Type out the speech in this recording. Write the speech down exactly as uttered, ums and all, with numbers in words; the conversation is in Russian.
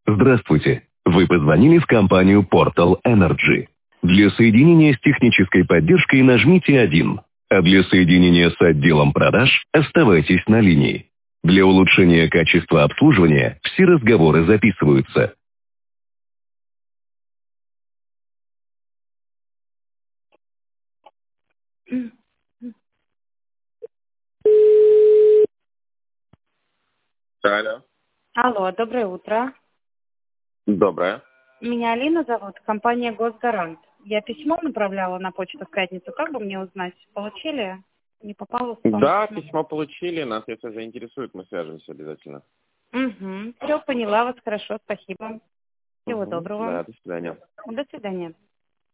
Здравствуйте. Вы позвонили в компанию Portal Energy. Для соединения с технической поддержкой нажмите один, а для соединения с отделом продаж оставайтесь на линии. Для улучшения качества обслуживания все разговоры записываются. Алло. Алло, доброе утро. Доброе. Меня Алина зовут, компания «Госгарант». Я письмо направляла на почту в пятницу. Как бы мне узнать? Получили? Не попало в спам? Да, письмо получили, нас если заинтересует, мы свяжемся обязательно. Угу. Все, поняла вас, хорошо, спасибо. Всего Угу. доброго. Да, до свидания. До свидания.